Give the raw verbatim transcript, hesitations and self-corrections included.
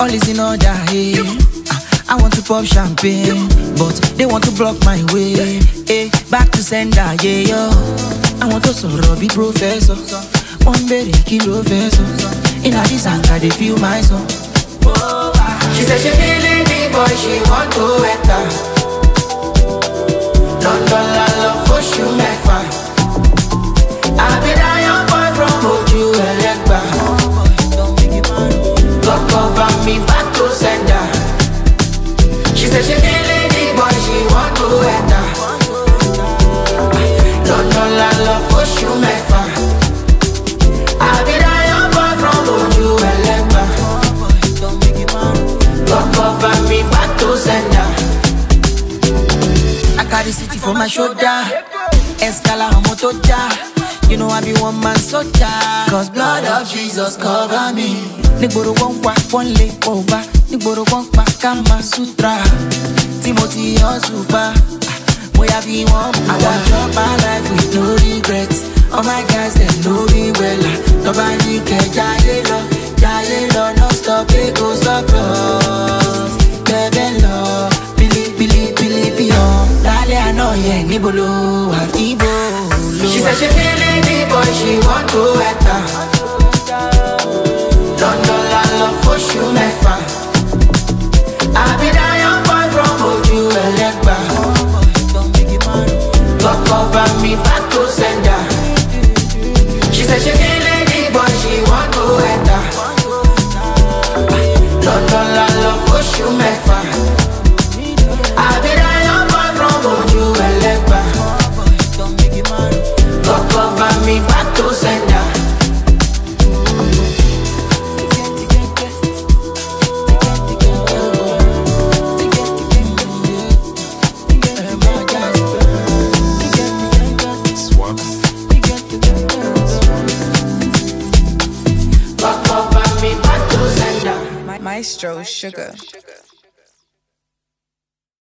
all is in order, hey. I want to pop champagne, but they want to block my way. Hey, back to sender, yeah, yo. I want to sort be professor. One very kilo vessel. In a this anger, they feel my song. She said she feeling me, boy, she want to enter. London, la love for you, my fine. I be that young boy from Oju Elegba. God cover me back to sender. She said she feeling me, boy, she want to enter. London, la love for you, my fine. I be that young boy from Oju Elegba. God cover me back to sender. I carry city for my shoulder. Escala on motoja. You know I be one man soldier. Cause blood of Jesus cover me. Nigboro won't walk one leg over. Nigboro won't pack Kama Sutra. Timothy on super. We have been one. I want to my life with no regrets. All my guys they know me well. Nobody can jail. Jail no stop it go stop us. Baby love. Billy Billy Billy Beyond. Dale I know yeah Nibolo Akibo. She said she feeling me, boy, she want to enter. London, la love for you, my fine. I be that young boy from Oju Elegba. God cover me back to sender. She said she feeling me, boy, she want to enter. London, la love for you, my fine. I be that young boy from Oju Elegba. God cover me back to sender. God cover me back to sender. Maestro Sugar.